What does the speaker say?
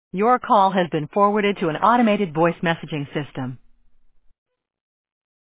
Your call has been forwarded to an automated voice messaging system.